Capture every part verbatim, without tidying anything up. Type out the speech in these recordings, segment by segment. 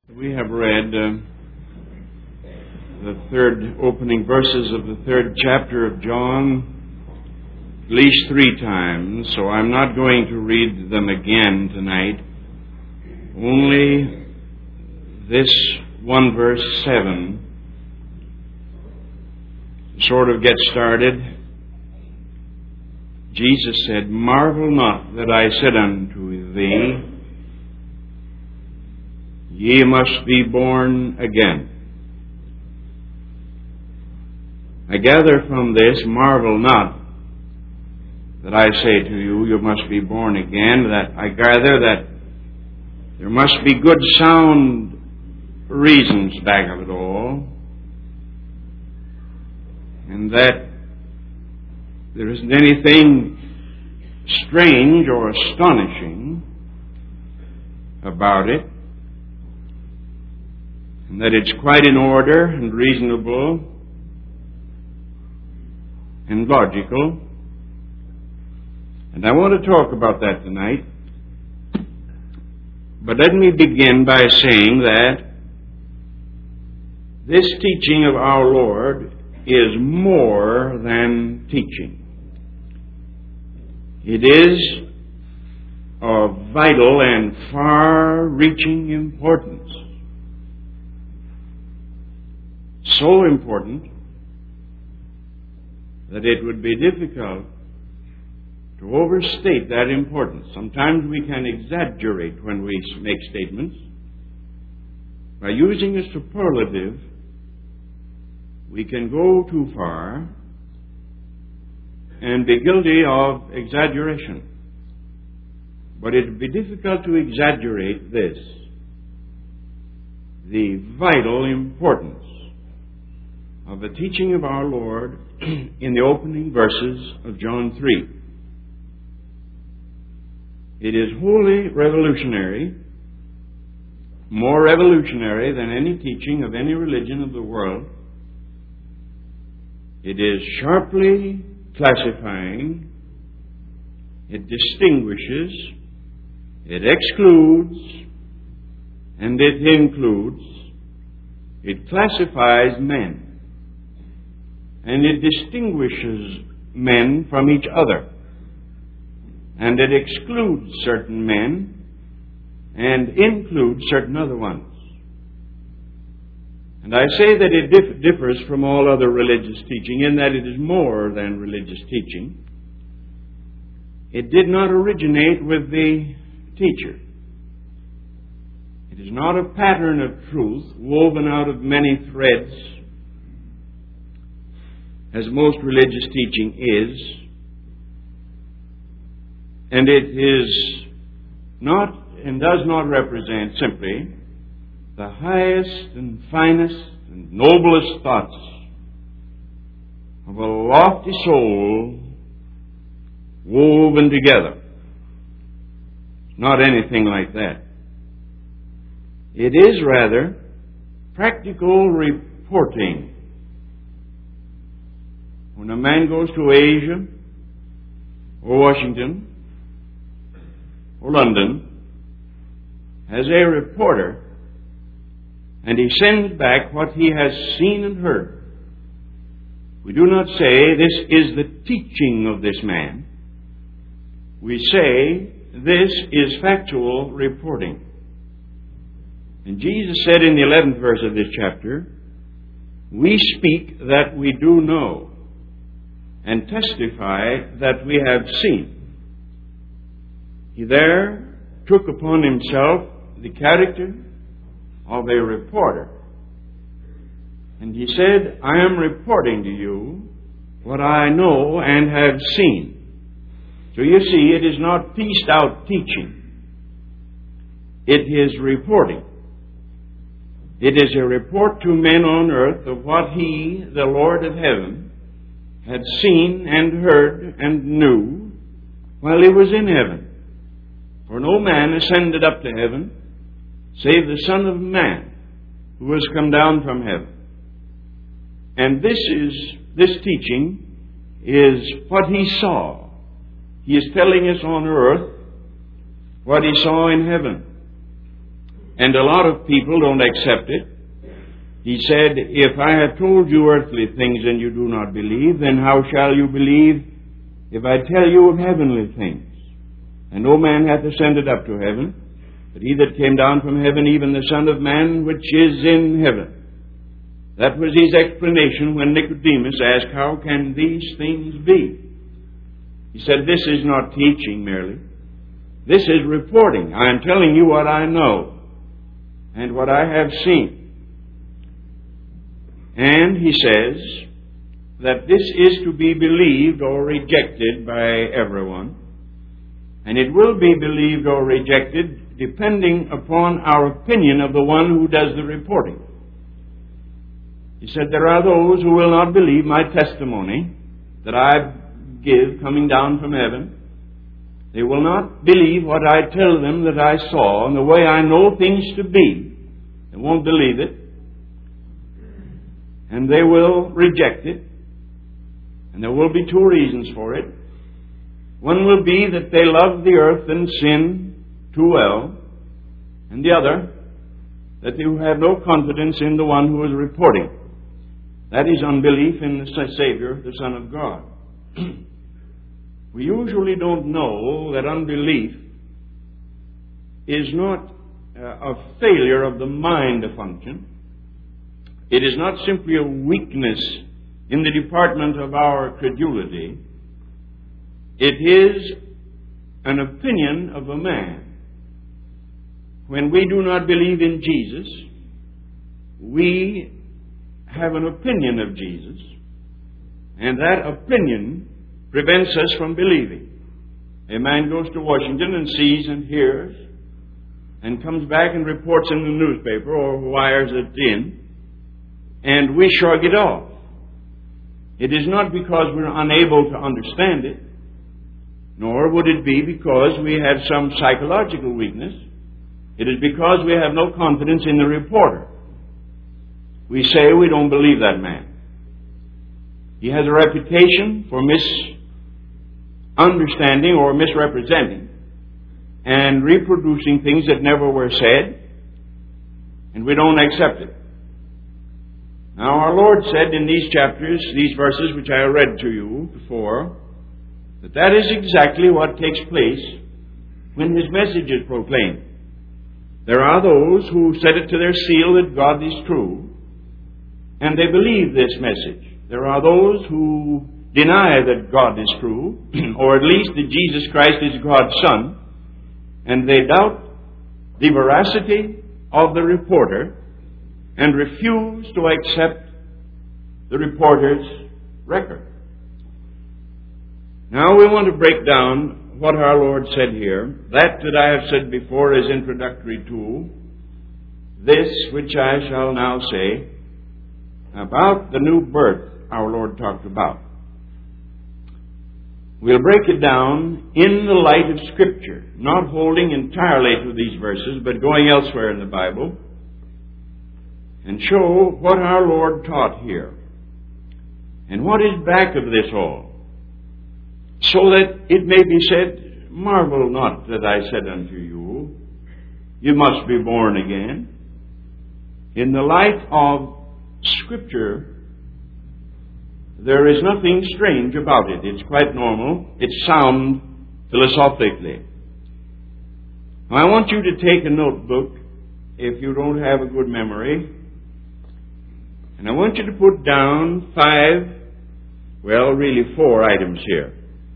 We have read uh, the third opening verses of the third chapter of John at least three times, so I'm not going to read them again tonight. Only this one verse seven to sort of get started. Jesus said, "Marvel not that I said unto thee, ye must be born again." I gather from this, marvel not that I say to you, you must be born again, that I gather that there must be good sound reasons back of it all, and that there isn't anything strange or astonishing about it, and that it's quite in order and reasonable and logical. And I want to talk about that tonight. But let me begin by saying that this teaching of our Lord is more than teaching. It is of vital and far-reaching importance. So important that it would be difficult to overstate that importance. Sometimes we can exaggerate when we make statements. By using a superlative, we can go too far and be guilty of exaggeration. But it would be difficult to exaggerate this, the vital importance of the teaching of our Lord in the opening verses of John three. It is wholly revolutionary, more revolutionary than any teaching of any religion of the world. It is sharply classifying, it distinguishes, it excludes, and it includes. It classifies men. And it distinguishes men from each other. And it excludes certain men and includes certain other ones. And I say that it dif- differs from all other religious teaching in that it is more than religious teaching. It did not originate with the teacher. It is not a pattern of truth woven out of many threads, as most religious teaching is, and it is not and does not represent simply the highest and finest and noblest thoughts of a lofty soul woven together. It's not anything like that. It is rather practical reporting. When a man goes to Asia, or Washington, or London, as a reporter, and he sends back what he has seen and heard, we do not say, this is the teaching of this man. We say, this is factual reporting. And Jesus said in the eleventh verse of this chapter, we speak that we do know, and testify that we have seen. He there took upon himself the character of a reporter. And he said, I am reporting to you what I know and have seen. So you see, it is not pieced out teaching. It is reporting. It is a report to men on earth of what He, the Lord of heaven, had seen and heard and knew while He was in heaven. For no man ascended up to heaven save the Son of Man who has come down from heaven. And this is, this teaching is what He saw. He is telling us on earth what He saw in heaven. And a lot of people don't accept it. He said, if I have told you earthly things and you do not believe, then how shall you believe if I tell you of heavenly things? And no man hath ascended up to heaven, but he that came down from heaven, even the Son of Man, which is in heaven. That was his explanation when Nicodemus asked, how can these things be? He said, this is not teaching merely. This is reporting. I am telling you what I know and what I have seen. And he says that this is to be believed or rejected by everyone. And it will be believed or rejected depending upon our opinion of the one who does the reporting. He said, there are those who will not believe my testimony that I give coming down from heaven. They will not believe what I tell them that I saw and the way I know things to be. They won't believe it. And they will reject it. And there will be two reasons for it. One will be that they love the earth and sin too well. And the other, that they have no confidence in the one who is reporting. That is unbelief in the Savior, the Son of God. We usually don't know that unbelief is not a failure of the mind to function. It is not simply a weakness in the department of our credulity. It is an opinion of a man. When we do not believe in Jesus, we have an opinion of Jesus, and that opinion prevents us from believing. A man goes to Washington and sees and hears and comes back and reports in the newspaper or wires it in, and we shrug it off. It is not because we're unable to understand it, nor would it be because we have some psychological weakness. It is because we have no confidence in the reporter. We say we don't believe that man. He has a reputation for misunderstanding or misrepresenting and reproducing things that never were said, and we don't accept it. Now, our Lord said in these chapters, these verses which I read to you before, that that is exactly what takes place when His message is proclaimed. There are those who set it to their seal that God is true, and they believe this message. There are those who deny that God is true, or at least that Jesus Christ is God's Son, and they doubt the veracity of the reporter and refuse to accept the reporter's record. Now we want to break down what our Lord said here. That that I have said before is introductory to this which I shall now say about the new birth our Lord talked about. We'll break it down in the light of Scripture, not holding entirely to these verses, but going elsewhere in the Bible, and show what our Lord taught here, and what is back of this all, so that it may be said, marvel not that I said unto you, you must be born again. In the light of Scripture, there is nothing strange about it. It's quite normal. It's sound philosophically. Now, I want you to take a notebook if you don't have a good memory. And I want you to put down five, well, really four items here.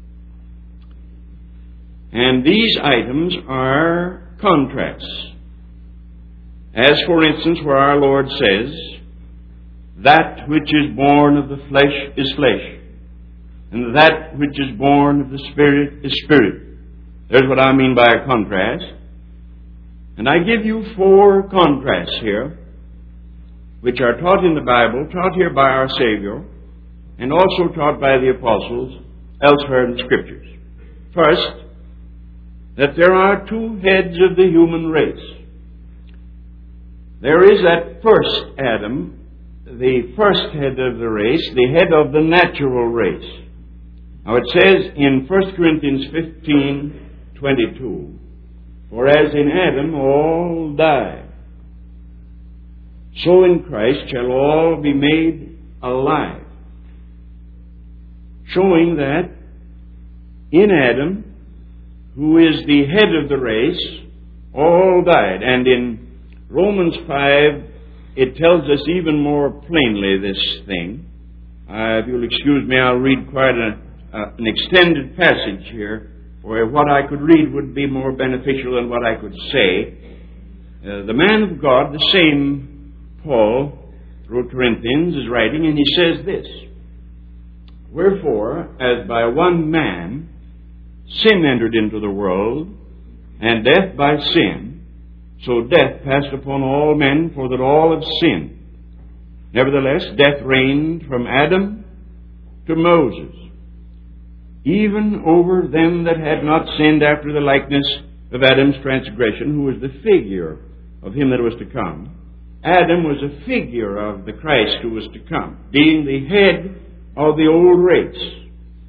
And these items are contrasts. As, for instance, where our Lord says, that which is born of the flesh is flesh, and that which is born of the Spirit is spirit. There's what I mean by a contrast. And I give you four contrasts here, which are taught in the Bible, taught here by our Savior, and also taught by the apostles elsewhere in the Scriptures. First, that there are two heads of the human race. There is that first Adam, the first head of the race, the head of the natural race. Now it says in First Corinthians fifteen twenty-two, for as in Adam all die, so in Christ shall all be made alive. Showing that in Adam, who is the head of the race, all died. And in Romans five, it tells us even more plainly this thing. Uh, if you'll excuse me, I'll read quite a, uh, an extended passage here, where what I could read would be more beneficial than what I could say. Uh, the man of God, the same Paul, wrote Corinthians, is writing, and he says this: Wherefore, as by one man sin entered into the world, and death by sin, so death passed upon all men, for that all have sinned. Nevertheless, death reigned from Adam to Moses, even over them that had not sinned after the likeness of Adam's transgression, who was the figure of him that was to come. Adam was a figure of the Christ who was to come, being the head of the old race.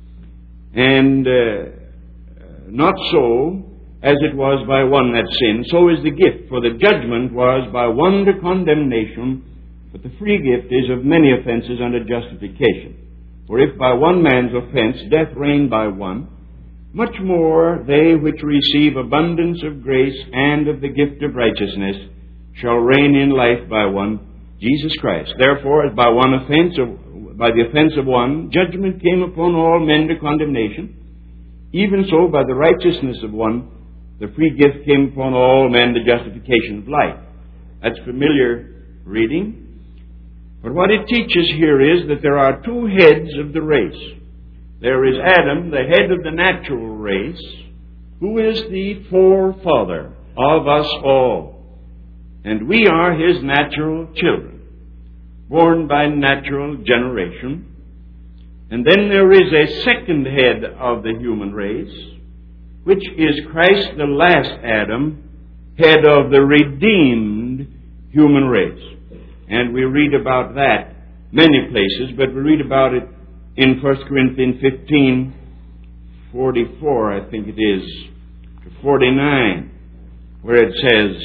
And uh, not so as it was by one that sinned, so is the gift. For the judgment was by one to condemnation, but the free gift is of many offenses unto justification. For if by one man's offense death reigned by one, much more they which receive abundance of grace and of the gift of righteousness shall reign in life by one, Jesus Christ. Therefore, as by one offense of, by the offense of one, judgment came upon all men to condemnation, even so by the righteousness of one, the free gift came upon all men to justification of life. That's familiar reading. But what it teaches here is that there are two heads of the race. There is Adam, the head of the natural race, who is the forefather of us all. And we are his natural children, born by natural generation. And then there is a second head of the human race, which is Christ, the last Adam, head of the redeemed human race. And we read about that many places, but we read about it in First Corinthians fifteen, forty-four, I think it is, to forty-nine, where it says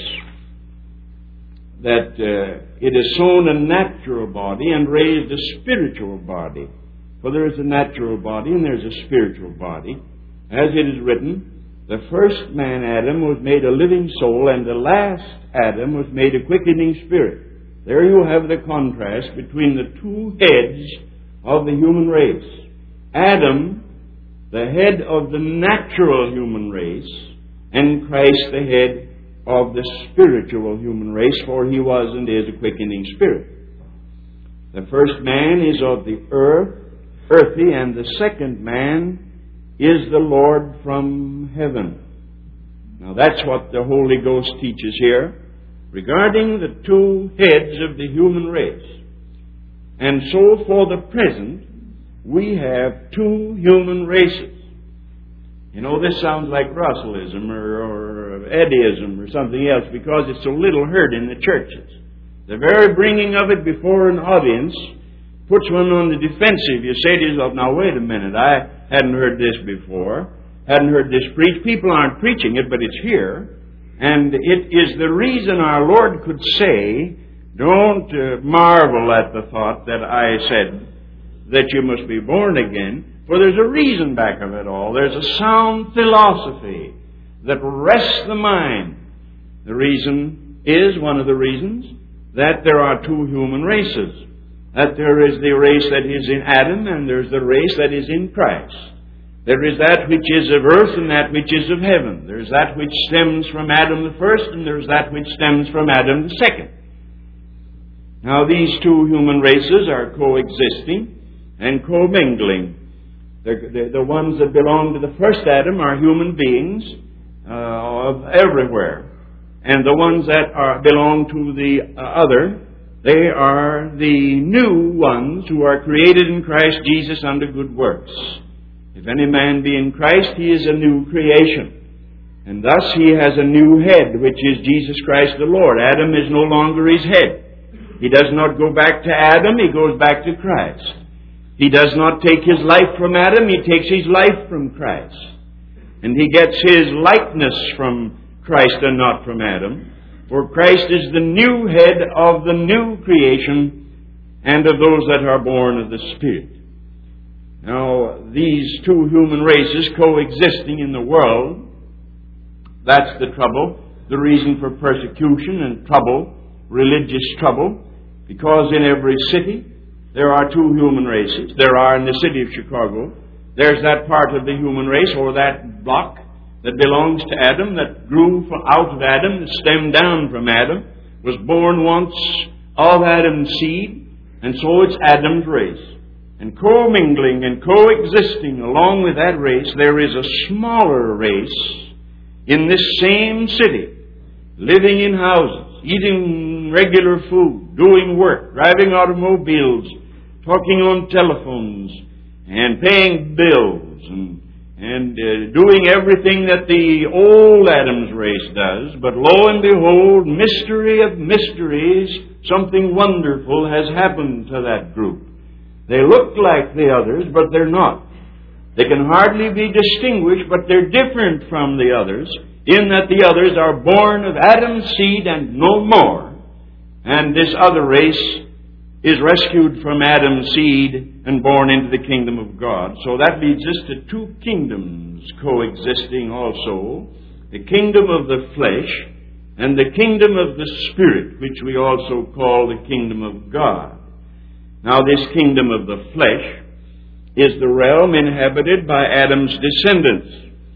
that uh, it is sown a natural body and raised a spiritual body. For there is a natural body and there is a spiritual body. As it is written, the first man, Adam, was made a living soul, and the last Adam was made a quickening spirit. There you have the contrast between the two heads of the human race. Adam, the head of the natural human race, and Christ, the head of the spiritual human race, for he was and is a quickening spirit. The first man is of the earth, earthy, and the second man is the Lord from heaven. Now that's what the Holy Ghost teaches here regarding the two heads of the human race. And so for the present, we have two human races. You know, this sounds like Russellism or, or Eddyism or something else, because it's so little heard in the churches. The very bringing of it before an audience puts one on the defensive. You say to yourself, now wait a minute, I hadn't heard this before, hadn't heard this preached. People aren't preaching it, but it's here. And it is the reason our Lord could say, don't uh, marvel at the thought that I said that you must be born again, for there's a reason back of it all. There's a sound philosophy that rests the mind. The reason is, one of the reasons, that there are two human races. That there is the race that is in Adam, and there's the race that is in Christ. There is that which is of earth and that which is of heaven. There's that which stems from Adam the first, and there's that which stems from Adam the second. Now these two human races are coexisting and commingling. The, the, the ones that belong to the first Adam are human beings uh, of everywhere. And the ones that are, belong to the uh, other, they are the new ones who are created in Christ Jesus unto good works. If any man be in Christ, he is a new creation. And thus he has a new head, which is Jesus Christ the Lord. Adam is no longer his head. He does not go back to Adam, he goes back to Christ. He does not take his life from Adam, he takes his life from Christ. And he gets his likeness from Christ and not from Adam. For Christ is the new head of the new creation and of those that are born of the Spirit. Now, these two human races coexisting in the world, that's the trouble, the reason for persecution and trouble, religious trouble, because in every city there are two human races. There are in the city of Chicago. There's that part of the human race, or that block, that belongs to Adam, that grew from out of Adam, that stemmed down from Adam, was born once of Adam's seed, and so it's Adam's race. And commingling and coexisting along with that race, there is a smaller race in this same city, living in houses, eating regular food, doing work, driving automobiles, talking on telephones, and paying bills, and and uh, doing everything that the old Adam's race does. But lo and behold, mystery of mysteries, something wonderful has happened to that group. They look like the others, but they're not. They can hardly be distinguished, but they're different from the others, in that the others are born of Adam's seed and no more. And this other race is rescued from Adam's seed and born into the kingdom of God. So that leads us to two kingdoms coexisting also. The kingdom of the flesh and the kingdom of the Spirit, which we also call the kingdom of God. Now, this kingdom of the flesh is the realm inhabited by Adam's descendants.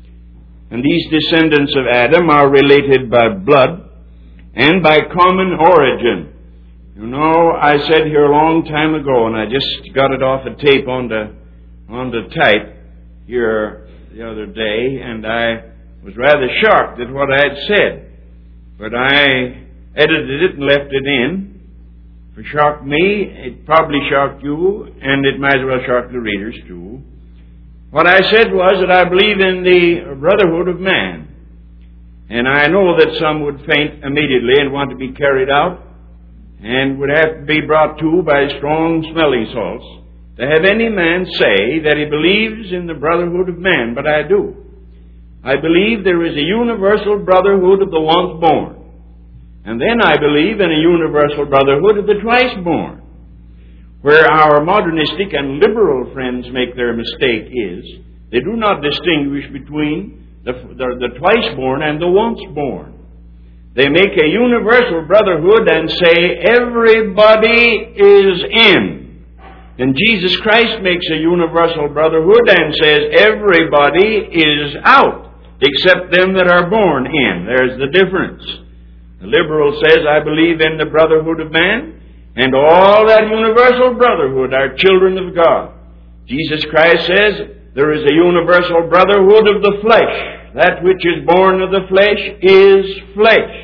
And these descendants of Adam are related by blood and by common origin. You know, I said here a long time ago, and I just got it off a tape on the, on the type here the other day, and I was rather shocked at what I had said. But I edited it and left it in. If it shocked me, it probably shocked you, and it might as well shock the readers too. What I said was that I believe in the brotherhood of man. And I know that some would faint immediately and want to be carried out, and would have to be brought to by strong smelling salts to have any man say that he believes in the brotherhood of man. But I do. I believe there is a universal brotherhood of the once born. And then I believe in a universal brotherhood of the twice born. Where our modernistic and liberal friends make their mistake is they do not distinguish between the, the, the twice born and the once born. They make a universal brotherhood and say everybody is in. And Jesus Christ makes a universal brotherhood and says everybody is out, except them that are born in. There's the difference. The liberal says, I believe in the brotherhood of man, and all that universal brotherhood are children of God. Jesus Christ says there is a universal brotherhood of the flesh. That which is born of the flesh is flesh.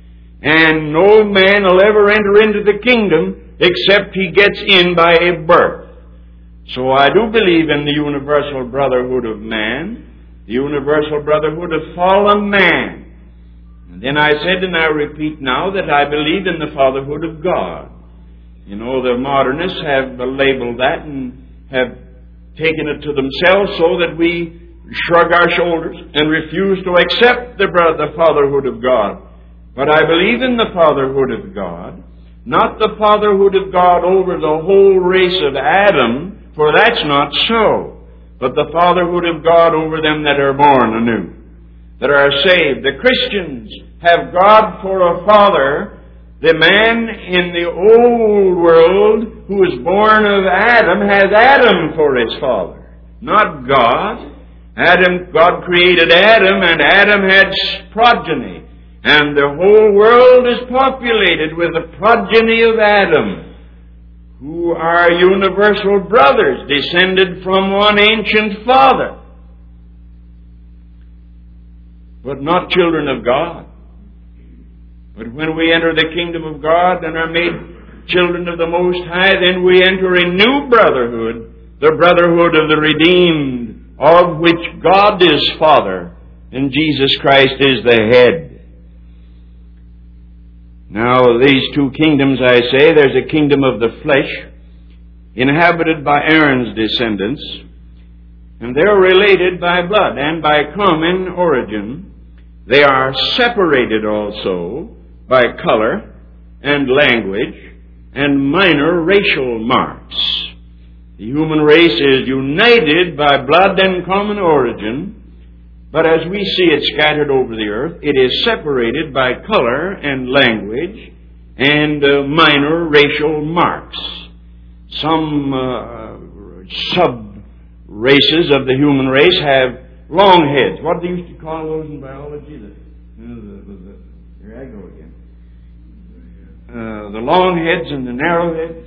And no man will ever enter into the kingdom except he gets in by a birth. So I do believe in the universal brotherhood of man, the universal brotherhood of fallen man. And then I said, and I repeat now, that I believe in the fatherhood of God. You know, the modernists have labeled that and have taken it to themselves so that we shrug our shoulders and refuse to accept the, the fatherhood of God. But I believe in the fatherhood of God, not the fatherhood of God over the whole race of Adam, for that's not so, but the fatherhood of God over them that are born anew, that are saved. The Christians have God for a father. The man in the old world who is born of Adam has Adam for his father, not God. Adam, God created Adam, and Adam had progeny. And the whole world is populated with the progeny of Adam, who are universal brothers, descended from one ancient father, but not children of God. But when we enter the kingdom of God and are made children of the Most High, then we enter a new brotherhood, the brotherhood of the redeemed, of which God is Father, and Jesus Christ is the head. Now, these two kingdoms, I say, there's a kingdom of the flesh, inhabited by Aaron's descendants, and they're related by blood and by common origin. They are separated also by color and language and minor racial marks. The human race is united by blood and common origin, but as we see it scattered over the earth, it is separated by color and language and uh, minor racial marks. Some uh, sub-races of the human race have long heads. What do they used to call those in biology? The, you know, the, the, the, here I go again. Uh, the long heads and the narrow heads.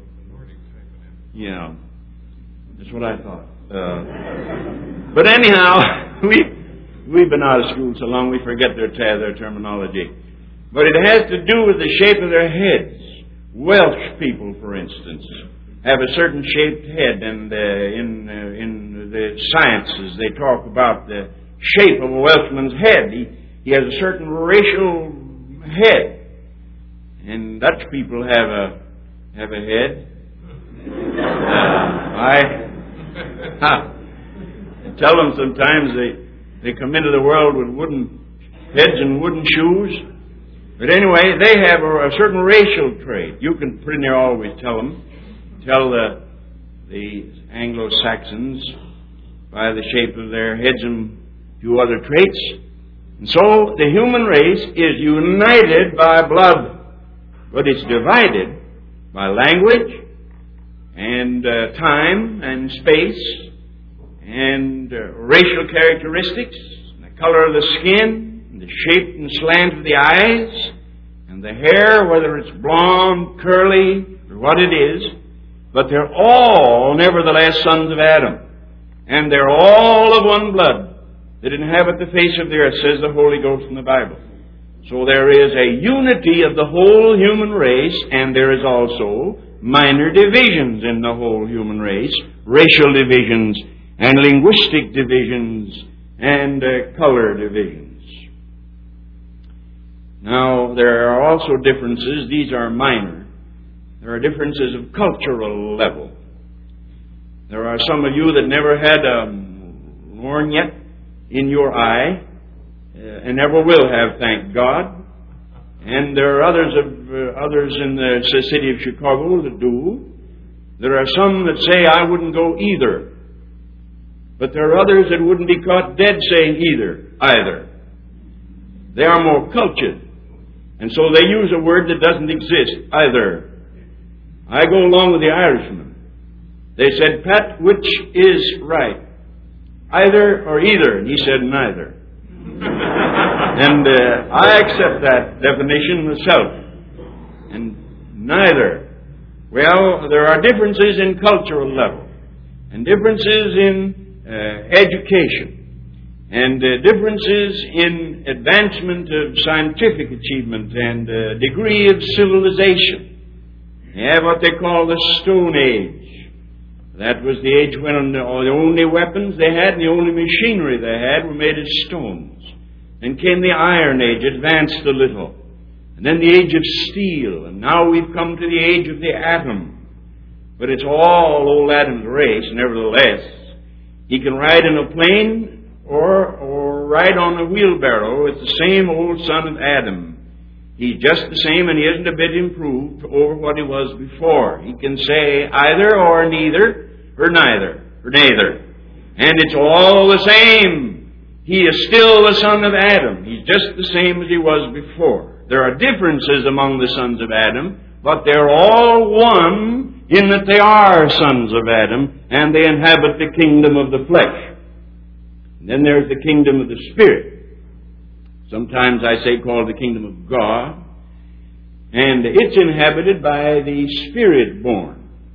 Yeah, that's what I thought. Uh, but anyhow, we we've been out of school so long we forget their their terminology. But it has to do with the shape of their heads. Welsh people, for instance, have a certain shaped head, and uh, in uh, in the sciences they talk about the shape of a Welshman's head. He he has a certain racial head, and Dutch people have a have a head. I, I tell them sometimes they they come into the world with wooden heads and wooden shoes. But anyway, they have a, a certain racial trait. You can pretty near always tell them, tell the, the Anglo-Saxons by the shape of their heads and a few other traits. And so the human race is united by blood, but it's divided by language and uh, time and space and uh, racial characteristics, and the color of the skin, and the shape and slant of the eyes, and the hair, whether it's blonde, curly, or what it is. But they're all, nevertheless, sons of Adam. And they're all of one blood that inhabit the face of the earth, says the Holy Ghost in the Bible. So there is a unity of the whole human race, and there is also minor divisions in the whole human race, racial divisions and linguistic divisions and uh, color divisions. Now, there are also differences. These are minor. There are differences of cultural level. There are some of you that never had a lorgnette in your eye uh, and never will have, thank God. And there are others of uh, others in the city of Chicago that do. There are some that say, I wouldn't go either. But there are others that wouldn't be caught dead saying either, either. They are more cultured. And so they use a word that doesn't exist, either. I go along with the Irishman. They said, Pat, which is right? Either or either? And he said, neither. And uh, I accept that definition myself. And neither. Well, there are differences in cultural level, and differences in uh, education, and uh, differences in advancement of scientific achievement and uh, degree of civilization. They have what they call the Stone Age. That was the age when the only weapons they had and the only machinery they had were made of stones. Then came the Iron Age, advanced a little. And then the age of steel. And now we've come to the age of the atom. But it's all old Adam's race, nevertheless. He can ride in a plane or, or ride on a wheelbarrow. It's the same old son of Adam. He's just the same, and he isn't a bit improved over what he was before. He can say either or neither or neither or neither. And it's all the same. He is still the son of Adam. He's just the same as he was before. There are differences among the sons of Adam, but they're all one in that they are sons of Adam, and they inhabit the kingdom of the flesh. And then there's the kingdom of the Spirit. Sometimes I say called the kingdom of God. And it's inhabited by the Spirit-born.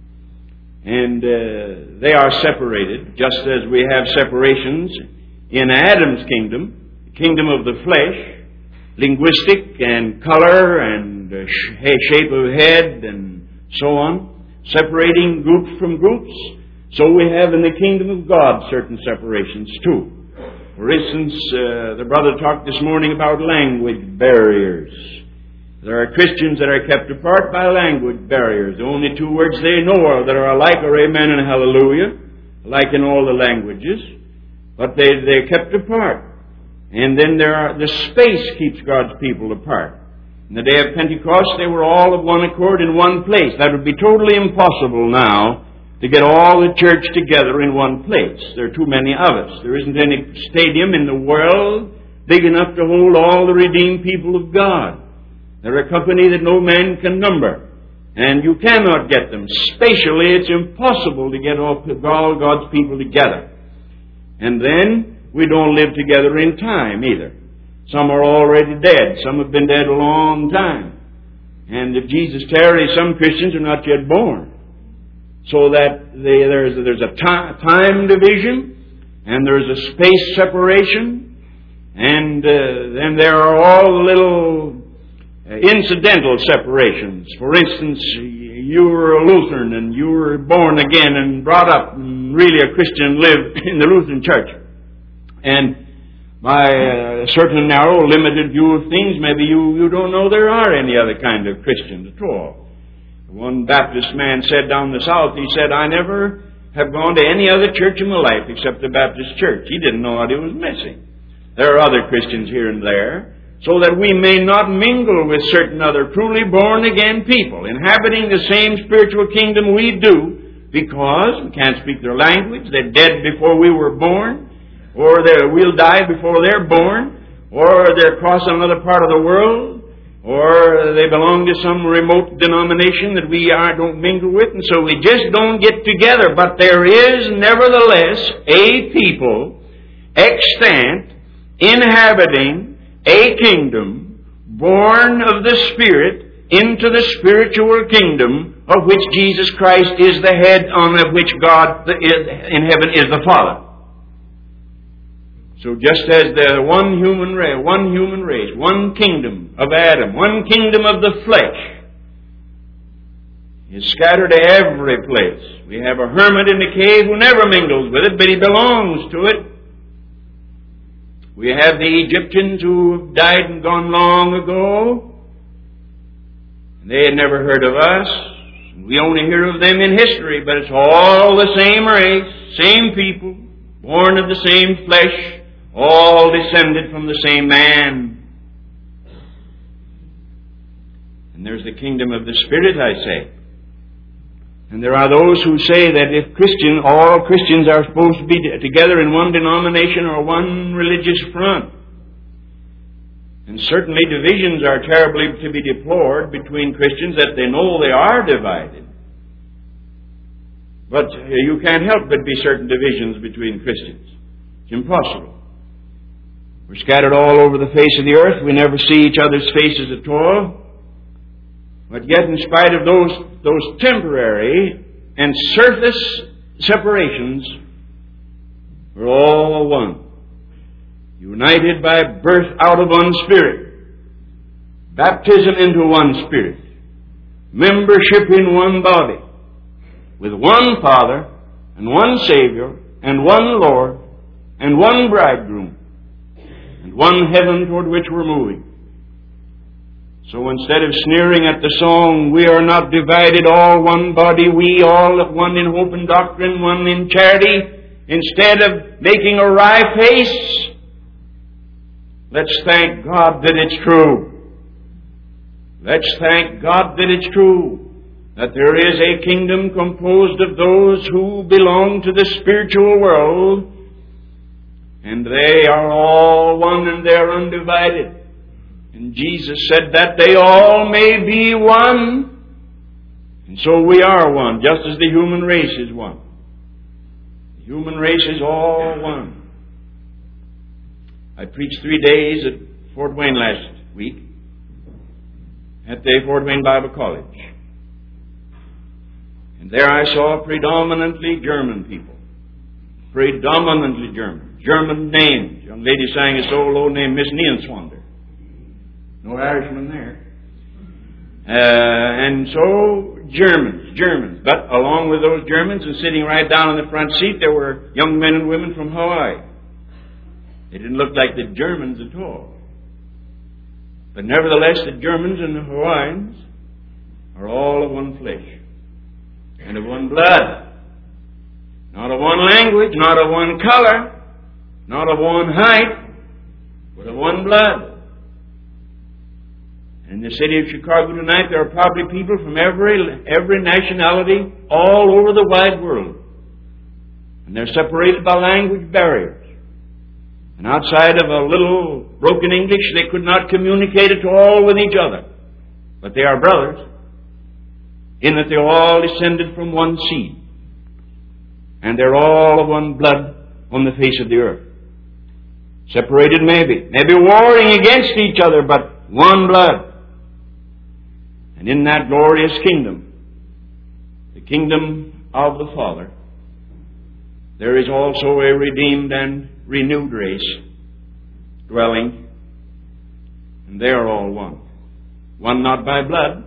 And uh, they are separated, just as we have separations in Adam's kingdom, the kingdom of the flesh, linguistic and color and uh, shape of head and so on, separating groups from groups. So we have in the kingdom of God certain separations too. For instance, uh, the brother talked this morning about language barriers. There are Christians that are kept apart by language barriers. The only two words they know are that are alike are amen and hallelujah, like in all the languages. But they, they're kept apart. And then there are, the space keeps God's people apart. In the day of Pentecost, they were all of one accord in one place. That would be totally impossible now to get all the church together in one place. There are too many of us. There isn't any stadium in the world big enough to hold all the redeemed people of God. They're a company that no man can number. And you cannot get them. Spatially, it's impossible to get all God's people together. And then, we don't live together in time either. Some are already dead. Some have been dead a long time. And if Jesus tarries, some Christians are not yet born. So that they, there's, there's a time, time division, and there's a space separation, and uh, then there are all the little uh, incidental separations. For instance, you were a Lutheran, and you were born again and brought up, and really a Christian, lived in the Lutheran church. And by a certain narrow, limited view of things, maybe you, you don't know there are any other kind of Christians at all. One Baptist man said down the south, he said, I never have gone to any other church in my life except the Baptist church. He didn't know what he was missing. There are other Christians here and there, so that we may not mingle with certain other truly born-again people, inhabiting the same spiritual kingdom we do, because we can't speak their language, they're dead before we were born, or we'll die before they're born, or they're across another part of the world, or they belong to some remote denomination that we are, don't mingle with, and so we just don't get together. But there is nevertheless a people extant, inhabiting a kingdom, born of the Spirit into the spiritual kingdom, of which Jesus Christ is the head, on of which God in heaven is the Father. So just as the one human race, one human race, one kingdom of Adam, one kingdom of the flesh is scattered every place. We have a hermit in the cave who never mingles with it, but he belongs to it. We have the Egyptians who have died and gone long ago. And they had never heard of us. We only hear of them in history, but it's all the same race, same people, born of the same flesh, all descended from the same man. And there's the kingdom of the Spirit, I say. And there are those who say that if Christian, all Christians are supposed to be together in one denomination or one religious front. And certainly divisions are terribly to be deplored between Christians, that they know they are divided. But you can't help but be certain divisions between Christians. It's impossible. We're scattered all over the face of the earth. We never see each other's faces at all. But yet, in spite of those, those temporary and surface separations, we're all one. United by birth out of one Spirit. Baptism into one Spirit. Membership in one body. With one Father, and one Savior, and one Lord, and one Bridegroom. And one heaven toward which we're moving. So instead of sneering at the song, we are not divided, all one body, we all one in hope and doctrine, one in charity, instead of making a wry face, let's thank God that it's true. Let's thank God that it's true, that there is a kingdom composed of those who belong to the spiritual world, and they are all one and they're undivided. And Jesus said that they all may be one. And so we are one, just as the human race is one. The human race is all one. I preached three days at Fort Wayne last week, at the Fort Wayne Bible College. And there I saw predominantly German people. Predominantly German. German names. A young lady sang a solo named Miss Nienswander. No Irishman there. Uh, and so, Germans, Germans. But along with those Germans, and sitting right down in the front seat, there were young men and women from Hawaii. They didn't look like the Germans at all. But nevertheless, the Germans and the Hawaiians are all of one flesh and of one blood. Not of one language, not of one color, not of one height, but of one blood. In the city of Chicago tonight, there are probably people from every, every nationality all over the wide world. And they're separated by language barriers. And outside of a little broken English, they could not communicate at all with each other. But they are brothers, in that they're all descended from one seed. And they're all of one blood on the face of the earth. Separated maybe, maybe warring against each other, but one blood. And in that glorious kingdom, the kingdom of the Father, there is also a redeemed and renewed race dwelling, and they are all one. One not by blood,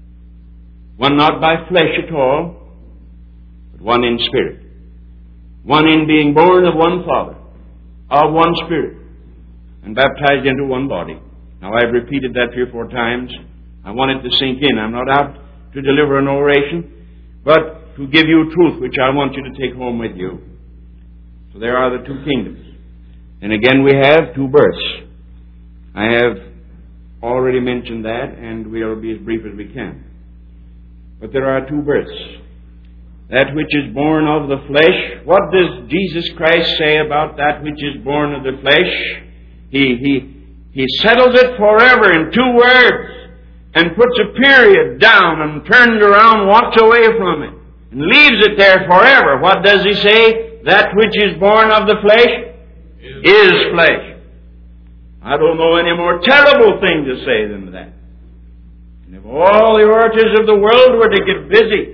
one not by flesh at all, but one in spirit. One in being born of one Father, of one Spirit, and baptized into one body. Now, I've repeated that three or four times. I want it to sink in. I'm not out to deliver an oration, but to give you truth which I want you to take home with you. So there are the two kingdoms. And again, we have two births. I have already mentioned that, and we'll be as brief as we can. But there are two births. That which is born of the flesh. What does Jesus Christ say about that which is born of the flesh? He, he, he settles it forever in two words and puts a period down and turns around, walks away from it, and leaves it there forever. What does he say? That which is born of the flesh is flesh. I don't know any more terrible thing to say than that. And if all the orators of the world were to get busy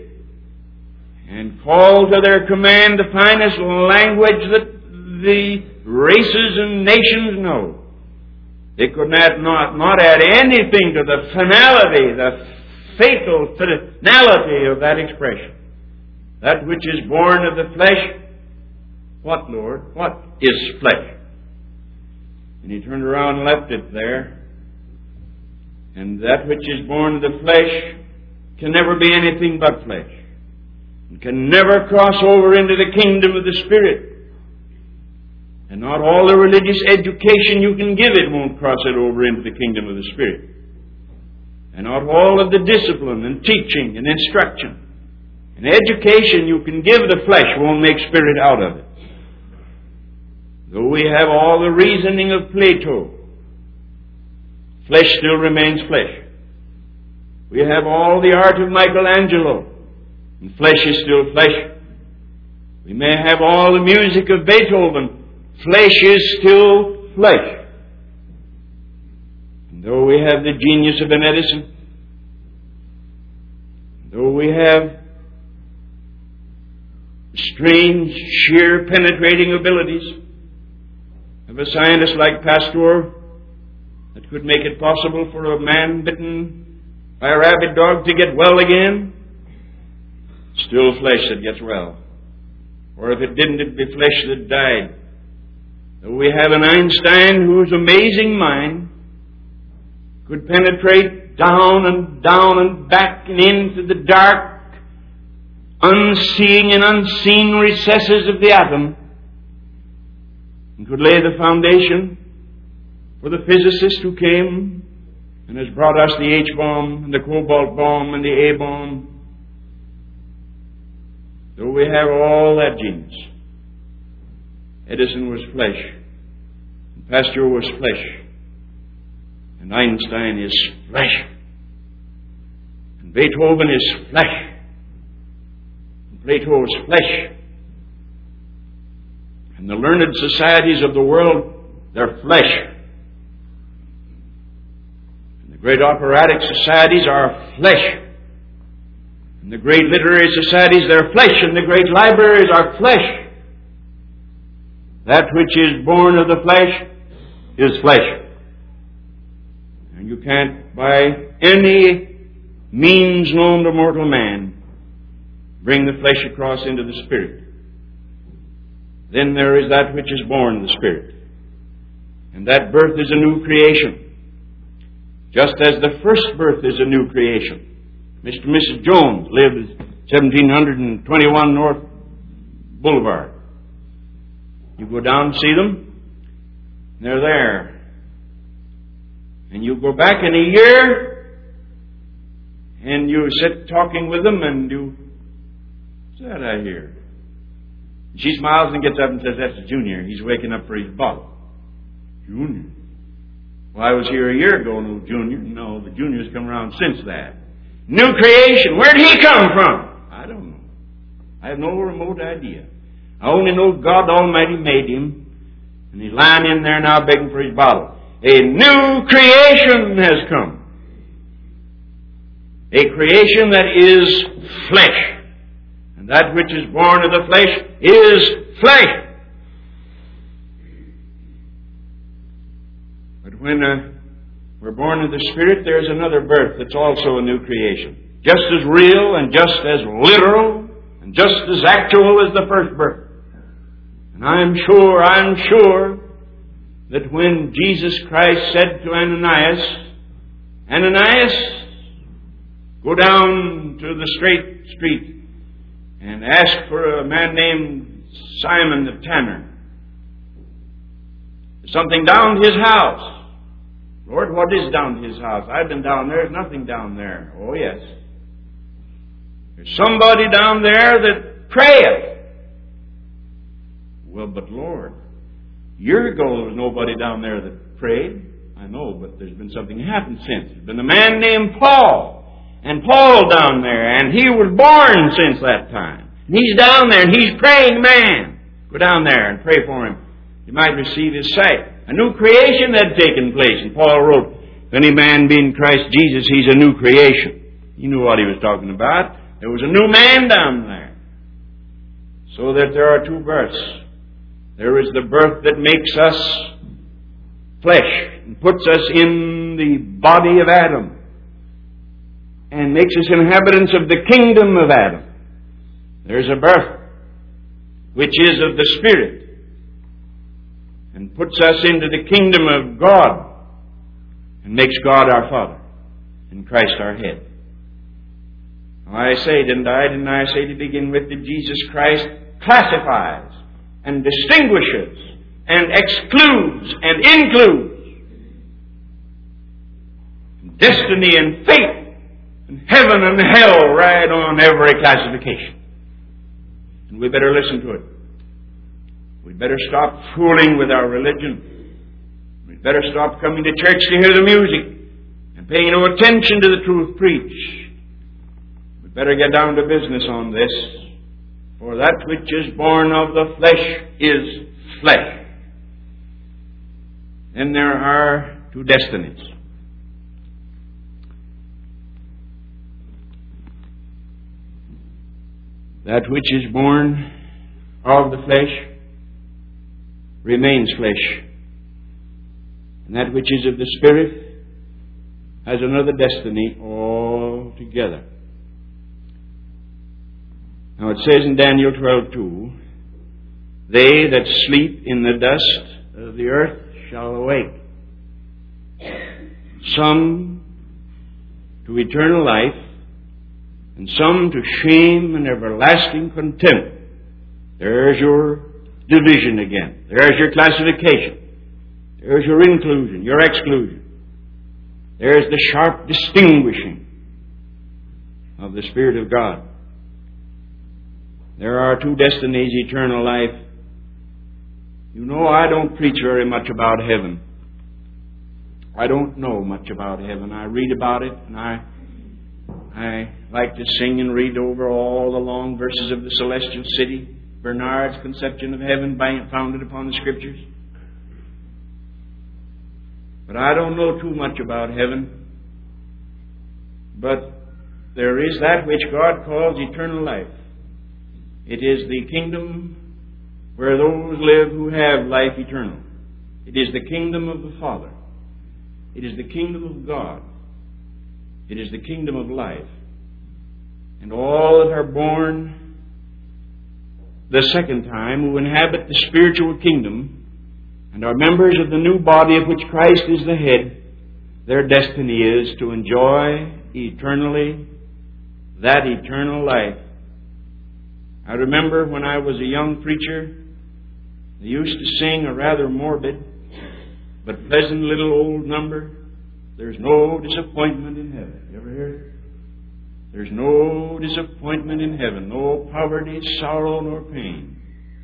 and call to their command the finest language that the races and nations know, they could not, not, not add anything to the finality, the fatal finality of that expression. That which is born of the flesh, what, Lord? What is flesh? And he turned around and left it there. And that which is born of the flesh can never be anything but flesh. It can never cross over into the kingdom of the Spirit. And not all the religious education you can give it won't cross it over into the kingdom of the Spirit. And not all of the discipline and teaching and instruction and education you can give the flesh won't make spirit out of it. Though we have all the reasoning of Plato, flesh still remains flesh. We have all the art of Michelangelo, and flesh is still flesh. We may have all the music of Beethoven, flesh is still flesh. And though we have the genius of an Edison, though we have strange, sheer, penetrating abilities of a scientist like Pasteur that could make it possible for a man bitten by a rabid dog to get well again, still flesh that gets well. Or if it didn't, it'd be flesh that died. Though we have an Einstein whose amazing mind could penetrate down and down and back and into the dark, unseeing and unseen recesses of the atom, and could lay the foundation for the physicist who came and has brought us the H-bomb and the cobalt bomb and the A-bomb. Though we have all that genius, Edison was flesh, and Pasteur was flesh, and Einstein is flesh, and Beethoven is flesh, and Plato is flesh, and the learned societies of the world, they're flesh. And the great operatic societies are flesh. And the great literary societies, they're flesh. And the great libraries are flesh. That which is born of the flesh is flesh. And you can't, by any means known to mortal man, bring the flesh across into the Spirit. Then there is that which is born of the Spirit. And that birth is a new creation. Just as the first birth is a new creation. Mister and Missus Jones lived at seventeen twenty-one North Boulevard. You go down and see them, and they're there. And you go back in a year, And you sit talking with them and you, what's that I hear? She smiles and gets up and says, that's Junior. He's waking up for his bottle. Junior? Well, I was here a year ago, no Junior. No, the Junior's come around since that. New creation. Where did he come from? I don't know. I have no remote idea. I only know God Almighty made him, and he's lying in there now begging for his bottle. A new creation has come. A creation that is flesh. And that which is born of the flesh is flesh. But when uh, we're born of the Spirit, there's another birth that's also a new creation. Just as real and just as literal and just as actual as the first birth. And I'm sure, I'm sure that when Jesus Christ said to Ananias, Ananias, go down to the straight street and ask for a man named Simon the tanner. There's something down his house. Lord, what is down to his house? I've been down there. There's nothing down there. Oh, yes. There's somebody down there that prayeth. Well, but Lord, a year ago there was nobody down there that prayed. I know, but there's been something happened since. There's been a man named Paul. And Paul down there. And he was born since that time. And he's down there and he's praying man. Go down there and pray for him. He might receive his sight. A new creation had taken place. And Paul wrote, if any man be in Christ Jesus, he's a new creation. He knew what he was talking about. There was a new man down there. So that there are two births. There is the birth that makes us flesh and puts us in the body of Adam and makes us inhabitants of the kingdom of Adam. There's a birth which is of the Spirit and puts us into the kingdom of God and makes God our Father and Christ our head. Well, I say, didn't I? Didn't I say to begin with that Jesus Christ classifies and distinguishes and excludes and includes destiny and fate and heaven and hell right on every classification. And we better listen to it. We'd better stop fooling with our religion. We'd better stop coming to church to hear the music and paying no attention to the truth preached. We'd better get down to business on this. For that which is born of the flesh is flesh. Then there are two destinies. That which is born of the flesh remains flesh. And that which is of the Spirit has another destiny altogether. Now it says in Daniel twelve two, they that sleep in the dust of the earth shall awake. Some to eternal life, and some to shame and everlasting contempt. There's your division again. There's your classification. There's your inclusion, your exclusion. There's the sharp distinguishing of the Spirit of God. There are two destinies, eternal life. You know, I don't preach very much about heaven. I don't know much about heaven. I read about it, and I I like to sing and read over all the long verses of the celestial city, Bernard's conception of heaven founded upon the Scriptures. But I don't know too much about heaven. But there is that which God calls eternal life. It is the kingdom where those live who have life eternal. It is the kingdom of the Father. It is the kingdom of God. It is the kingdom of life. And all that are born the second time who inhabit the spiritual kingdom and are members of the new body of which Christ is the head, their destiny is to enjoy eternally that eternal life. I remember when I was a young preacher, they used to sing a rather morbid but pleasant little old number, there's no disappointment in heaven. You ever hear it? There's no disappointment in heaven, no poverty, sorrow, nor pain.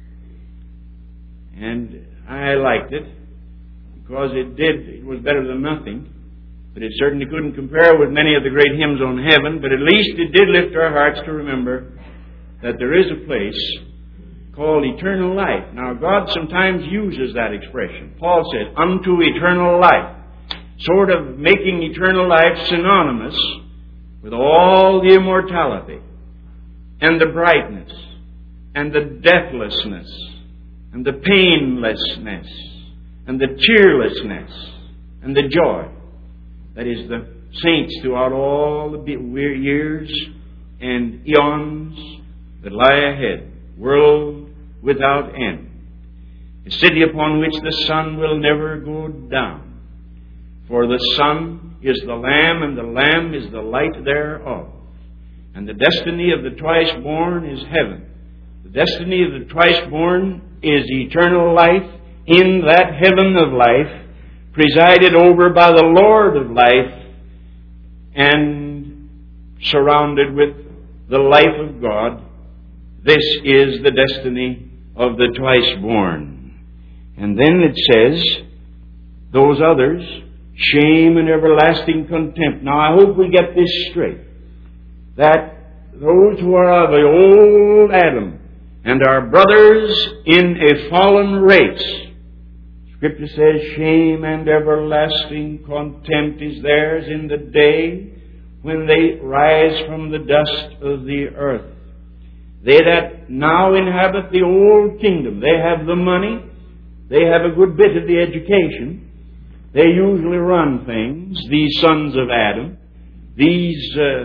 And I liked it because it did, it was better than nothing. But it certainly couldn't compare with many of the great hymns on heaven, but at least it did lift our hearts to remember that there is a place called eternal life. Now, God sometimes uses that expression. Paul said, unto eternal life, sort of making eternal life synonymous with all the immortality and the brightness and the deathlessness and the painlessness and the tearlessness and the joy that is the saints throughout all the years and eons that lie ahead, world without end, a city upon which the sun will never go down. For the Son is the Lamb, and the Lamb is the light thereof. And the destiny of the twice-born is heaven. The destiny of the twice-born is eternal life in that heaven of life, presided over by the Lord of life, and surrounded with the life of God. This is the destiny of the twice-born. And then it says, those others, shame and everlasting contempt. Now, I hope we get this straight. That those who are of the old Adam and are brothers in a fallen race, Scripture says shame and everlasting contempt is theirs in the day when they rise from the dust of the earth. They that now inhabit the old kingdom, they have the money, they have a good bit of the education, they usually run things, these sons of Adam, these uh,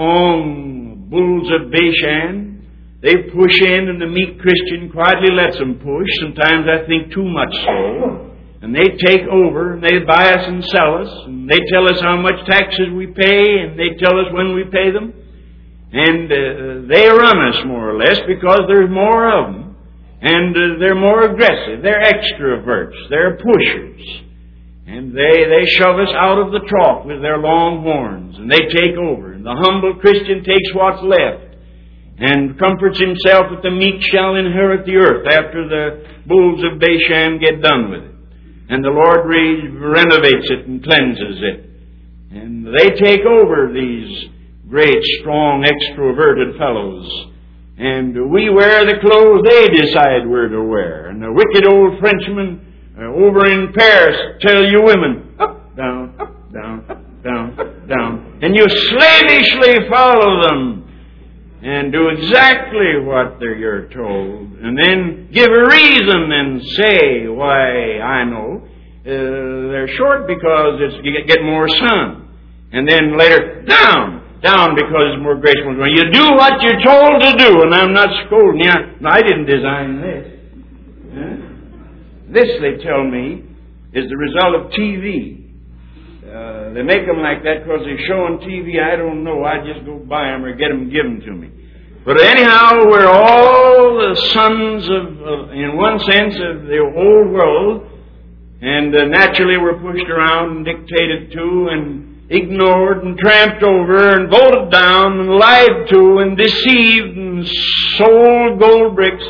strong bulls of Bashan. They push in, and the meek Christian quietly lets them push, sometimes I think too much so. And they take over, and they buy us and sell us, and they tell us how much taxes we pay, and they tell us when we pay them. And uh, they run us more or less because there's more of them, and uh, they're more aggressive. They're extroverts. They're pushers. And they, they shove us out of the trough with their long horns, and they take over. And the humble Christian takes what's left and comforts himself that the meek shall inherit the earth after the bulls of Bashan get done with it. And the Lord re- renovates it and cleanses it. And they take over, these great, strong, extroverted fellows. And we wear the clothes they decide we're to wear. And the wicked old Frenchmen Uh, over in Paris tell you women, up, down, up, down, up, down, up, down. And you slavishly follow them and do exactly what they're, you're told. And then give a reason and say why I know. Uh, they're short because it's, you get more sun. And then later, down, down because it's more graceful. You do what you're told to do, and I'm not scolding you. I didn't design this. Huh? This, they tell me, is the result of T V. Uh, they make them like that because they show on T V. I don't know. I just go buy them or get them given to me. But anyhow, we're all the sons of, of in one sense, of the old world. And uh, naturally we're pushed around and dictated to and ignored and tramped over and voted down and lied to and deceived and sold gold bricks.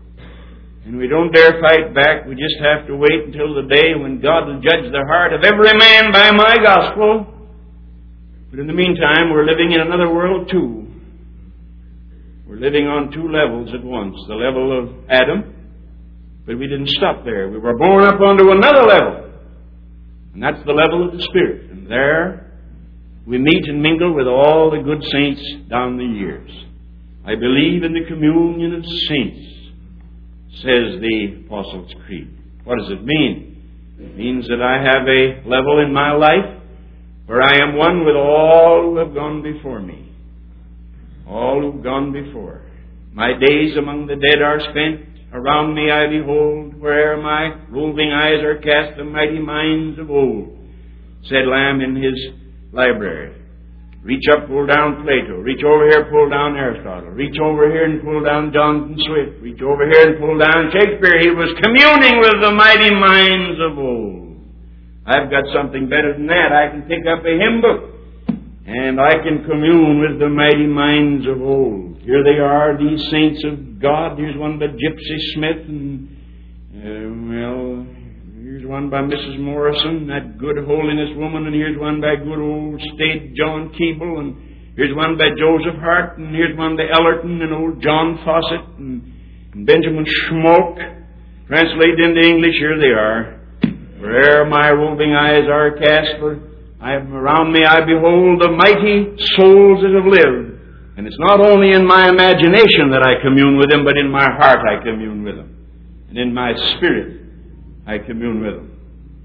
And we don't dare fight back. We just have to wait until the day when God will judge the heart of every man by my gospel. But in the meantime, we're living in another world too. We're living on two levels at once. The level of Adam, but we didn't stop there. We were born up onto another level. And that's the level of the Spirit. And there we meet and mingle with all the good saints down the years. I believe in the communion of saints, says the Apostles' Creed. What does it mean? It means that I have a level in my life where I am one with all who have gone before me. All who have gone before. My days among the dead are spent. Around me I behold, where'er my roving eyes are cast, the mighty minds of old, said Lamb in his library. Reach up, pull down Plato. Reach over here, pull down Aristotle. Reach over here and pull down Jonathan Swift. Reach over here and pull down Shakespeare. He was communing with the mighty minds of old. I've got something better than that. I can pick up a hymn book And I can commune with the mighty minds of old. Here they are, these saints of God. Here's one by Gypsy Smith, and, uh, well, here's one by Missus Morrison, that good holiness woman, and here's one by good old staid John Keeble, and here's one by Joseph Hart, and here's one by Ellerton, and old John Fawcett, and, and Benjamin Schmoke. Translated into English, here they are. Where'er my roving eyes are cast, for I have around me I behold the mighty souls that have lived. And it's not only in my imagination that I commune with them, but in my heart I commune with them. And in my spirit I commune with them.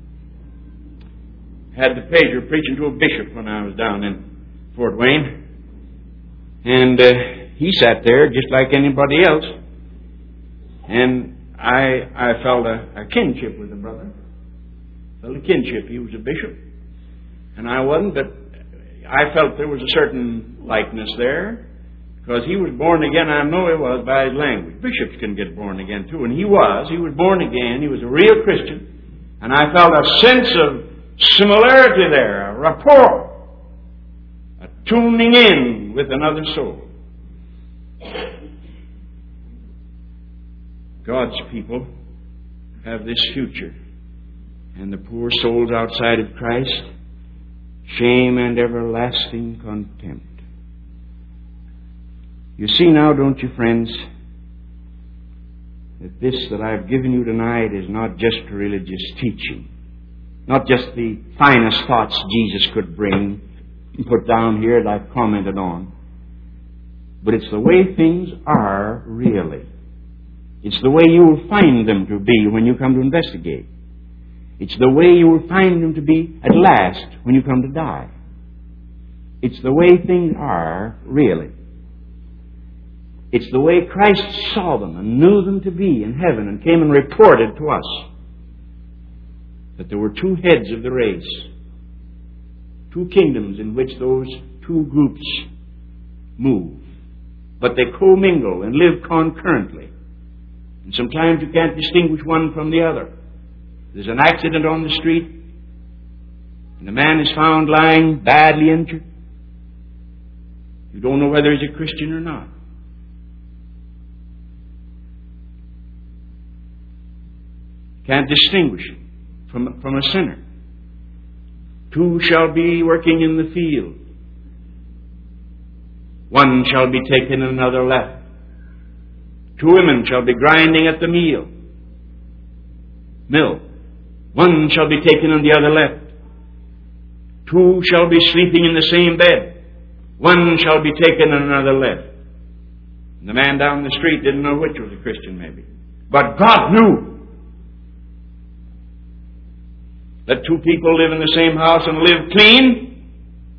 I had the pleasure of preaching to a bishop when I was down in Fort Wayne. And uh, he sat there just like anybody else. And I I felt a, a kinship with the brother. Felt a kinship. He was a bishop. And I wasn't, but I felt there was a certain likeness there. Because he was born again, I know he was, by his language. Bishops can get born again too. And he was. He was born again. He was a real Christian. And I felt a sense of similarity there, a rapport, a tuning in with another soul. God's people have this future. And the poor souls outside of Christ, shame and everlasting contempt. You see now, don't you, friends, that this that I've given you tonight is not just religious teaching, not just the finest thoughts Jesus could bring and put down here that I've commented on, but it's the way things are really. It's the way you will find them to be when you come to investigate. It's the way you will find them to be at last when you come to die. It's the way things are really. It's the way Christ saw them and knew them to be in heaven and came and reported to us that there were two heads of the race, two kingdoms in which those two groups move, but they commingle and live concurrently. And sometimes you can't distinguish one from the other. There's an accident on the street, and the man is found lying badly injured. You don't know whether he's a Christian or not. Can't distinguish from, from a sinner. Two shall be working in the field. One shall be taken and another left. Two women shall be grinding at the meal. Mill. One shall be taken and the other left. Two shall be sleeping in the same bed. One shall be taken and another left. And the man down the street didn't know which was a Christian, maybe. But God knew. Let two people live in the same house and live clean.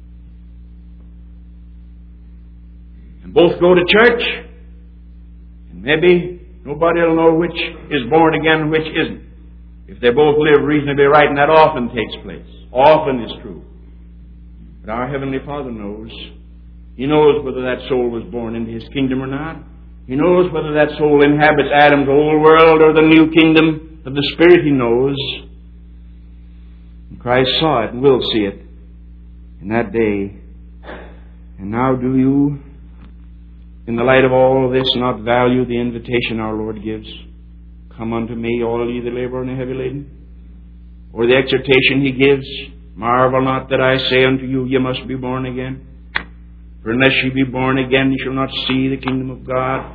And both go to church. And maybe nobody will know which is born again and which isn't. If they both live reasonably right, and that often takes place. Often is true. But our Heavenly Father knows. He knows whether that soul was born into His kingdom or not. He knows whether that soul inhabits Adam's old world or the new kingdom of the Spirit. He knows. And Christ saw it and will see it in that day. And now do you, in the light of all this, not value the invitation our Lord gives? Come unto me, all ye that labor and are heavy laden. Or the exhortation He gives, marvel not that I say unto you, ye must be born again. For unless ye be born again, ye shall not see the kingdom of God.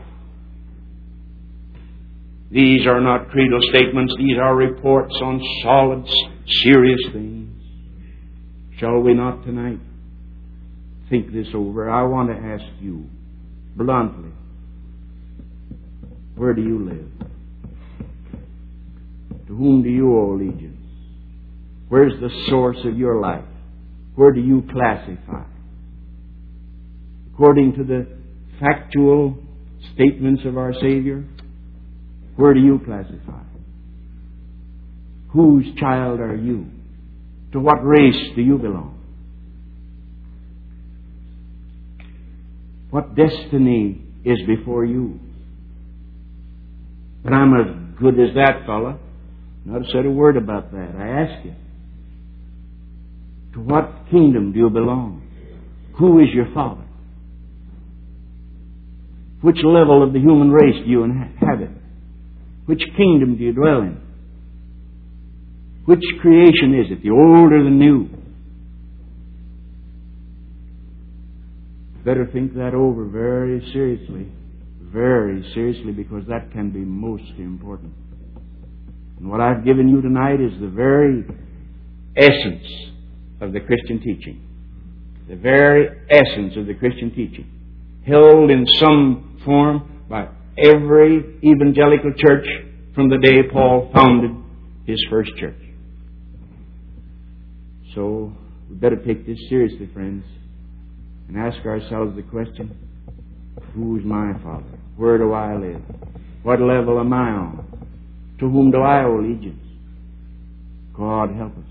These are not creedal statements. These are reports on solid, serious things. Shall we not tonight think this over? I want to ask you, bluntly, where do you live? To whom do you owe allegiance? Where's the source of your life? Where do you classify? According to the factual statements of our Savior, where do you classify? Whose child are you? To what race do you belong? What destiny is before you? But I'm as good as that fella. Not said a word about that. I ask you, to what kingdom do you belong? Who is your Father? Which level of the human race do you inhabit? Which kingdom do you dwell in? Which creation is it, the old or the new? Better think that over very seriously. Very seriously, because that can be most important. And what I've given you tonight is the very essence of the Christian teaching. The very essence of the Christian teaching. Held in some form by every evangelical church from the day Paul founded his first church. So, we better take this seriously, friends, and ask ourselves the question, who's my Father? Where do I live? What level am I on? To whom do I owe allegiance? God help us.